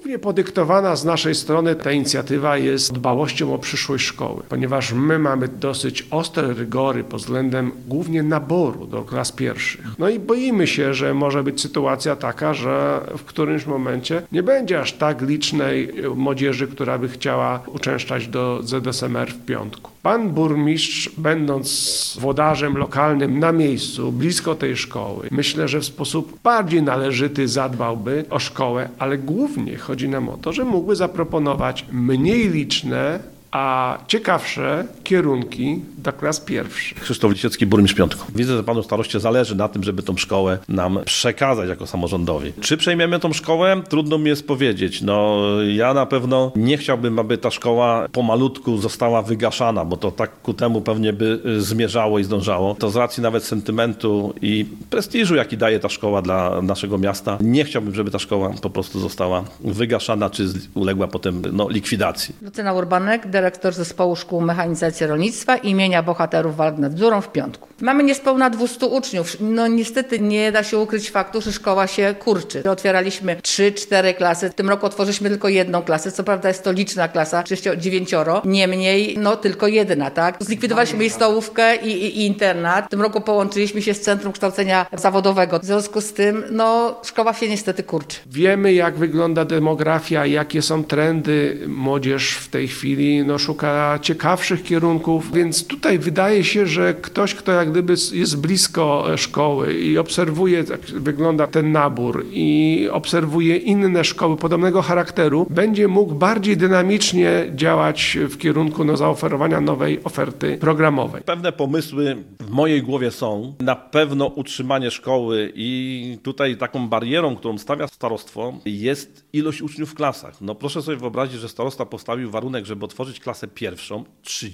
Głównie podyktowana z naszej strony ta inicjatywa jest dbałością o przyszłość szkoły, ponieważ my mamy dosyć ostre rygory pod względem głównie naboru do klas pierwszych. No i boimy się, że może być sytuacja taka, że w którymś momencie nie będzie aż tak licznej młodzieży, która by chciała uczęszczać do ZSMR w piątku. Pan burmistrz, będąc włodarzem lokalnym na miejscu, blisko tej szkoły, myślę, że w sposób bardziej należyty zadbałby o szkołę, ale głównie chodzi nam o to, że mógłby zaproponować mniej liczne, a ciekawsze kierunki dla klas pierwszych. Krzysztof Lisiecki, burmistrz Piątku. Widzę, że panu staroście zależy na tym, żeby tą szkołę nam przekazać jako samorządowi. Czy przejmiemy tą szkołę? Trudno mi jest powiedzieć. No, ja na pewno nie chciałbym, aby ta szkoła pomalutku została wygaszana, bo to tak ku temu pewnie by zmierzało i zdążało. To z racji nawet sentymentu i prestiżu, jaki daje ta szkoła dla naszego miasta, nie chciałbym, żeby ta szkoła po prostu została wygaszana, czy uległa potem likwidacji. Lucyna Urbanek, dyrektor Zespołu Szkół Mechanizacji Rolnictwa imienia bohaterów walk nad Bzurą w Piątku. Mamy niespełna 200 uczniów. No niestety nie da się ukryć faktu, że szkoła się kurczy. Otwieraliśmy 3-4 klasy. W tym roku otworzyliśmy tylko jedną klasę. Co prawda jest to liczna klasa, 9. Niemniej, tylko jedna, tak? Zlikwidowaliśmy i stołówkę i internat. W tym roku połączyliśmy się z Centrum Kształcenia Zawodowego. W związku z tym, szkoła się niestety kurczy. Wiemy, jak wygląda demografia, jakie są trendy. Młodzież w tej chwili szuka ciekawszych kierunków, więc tutaj wydaje się, że ktoś, kto jak gdyby jest blisko szkoły i obserwuje, jak wygląda ten nabór i obserwuje inne szkoły podobnego charakteru, będzie mógł bardziej dynamicznie działać w kierunku zaoferowania nowej oferty programowej. Pewne pomysły w mojej głowie są. Na pewno utrzymanie szkoły i tutaj taką barierą, którą stawia starostwo, jest ilość uczniów w klasach. Proszę sobie wyobrazić, że starosta postawił warunek, żeby otworzyć klasę pierwszą,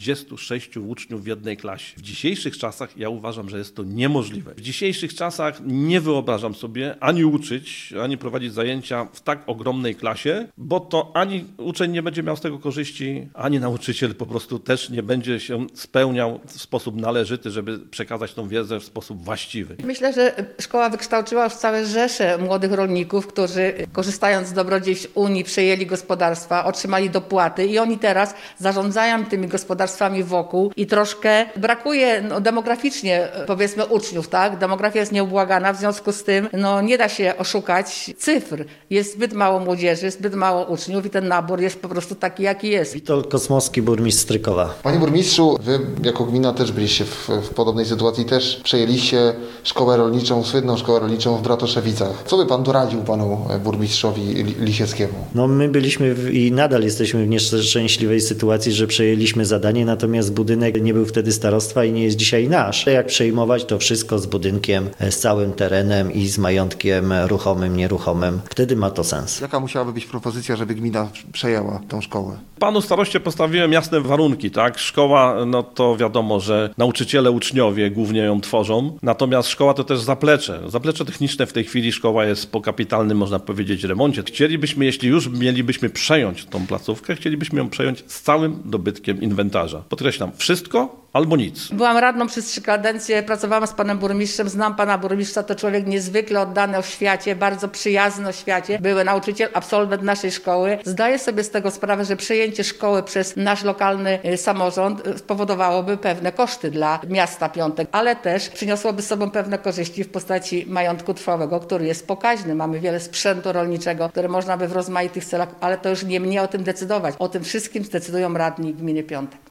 36 uczniów w jednej klasie. W dzisiejszych czasach ja uważam, że jest to niemożliwe. W dzisiejszych czasach nie wyobrażam sobie ani uczyć, ani prowadzić zajęcia w tak ogromnej klasie, bo to ani uczeń nie będzie miał z tego korzyści, ani nauczyciel po prostu też nie będzie się spełniał w sposób należyty, żeby przekazać tą wiedzę w sposób właściwy. Myślę, że szkoła wykształciła już całe rzesze młodych rolników, którzy korzystając z dobrodziejstw Unii przejęli gospodarstwa, otrzymali dopłaty i oni teraz zarządzają tymi gospodarstwami wokół i troszkę brakuje demograficznie, powiedzmy, uczniów, tak? Demografia jest nieubłagana, w związku z tym nie da się oszukać cyfr. Jest zbyt mało młodzieży, zbyt mało uczniów i ten nabór jest po prostu taki, jaki jest. Witold Kosmowski, burmistrz Strykowa. Panie burmistrzu, wy jako gmina też byliście w podobnej sytuacji, też przejęliście szkołę rolniczą, słynną szkołę rolniczą w Bratoszewicach. Co by pan doradził panu burmistrzowi Lisieckiemu? My byliśmy i nadal jesteśmy w nieszczęśliwej sytuacji, że przejęliśmy zadanie, natomiast budynek nie był wtedy starostwa i nie jest dzisiaj nasz. Jak przejmować to wszystko z budynkiem, z całym terenem i z majątkiem ruchomym, nieruchomym, wtedy ma to sens. Jaka musiałaby być propozycja, żeby gmina przejęła tą szkołę? Panu staroście postawiłem jasne warunki, tak? Szkoła, to wiadomo, że nauczyciele, uczniowie głównie ją tworzą, natomiast szkoła to też zaplecze. Zaplecze techniczne w tej chwili szkoła jest po kapitalnym, można powiedzieć, remoncie. Chcielibyśmy, jeśli już mielibyśmy przejąć tą placówkę, chcielibyśmy ją przejąć z całym dobytkiem inwentarza. Podkreślam, wszystko albo nic. Byłam radną przez 3 kadencje, pracowałam z panem burmistrzem, znam pana burmistrza, to człowiek niezwykle oddany oświacie, bardzo przyjazny oświacie. Były nauczyciel, absolwent naszej szkoły. Zdaję sobie z tego sprawę, że przejęcie szkoły przez nasz lokalny samorząd spowodowałoby pewne koszty dla miasta Piątek, ale też przyniosłoby z sobą pewne korzyści w postaci majątku trwałego, który jest pokaźny. Mamy wiele sprzętu rolniczego, które można by w rozmaitych celach, ale to już nie mnie o tym decydować. O tym wszystkim zdecydują radni gminy Piątek.